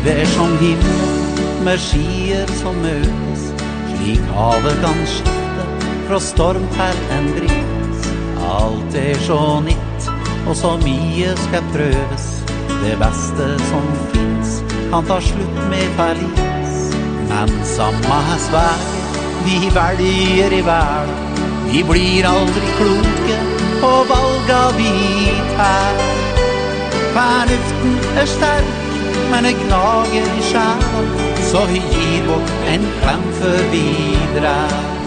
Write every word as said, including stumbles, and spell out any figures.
Livet som himmel med skier som møtes, slik havet kan skifte fra storm til en bris. Alt er så nytt, og så mye skal prøves. Det beste som finnes kan ta slutt med forlis. Men samme svære vi velger i verden, vi blir aldri kloke på valga vi tar. Fornuften er sterk, men det gnager i sjælen, så vi gir bort en klem før vi drar.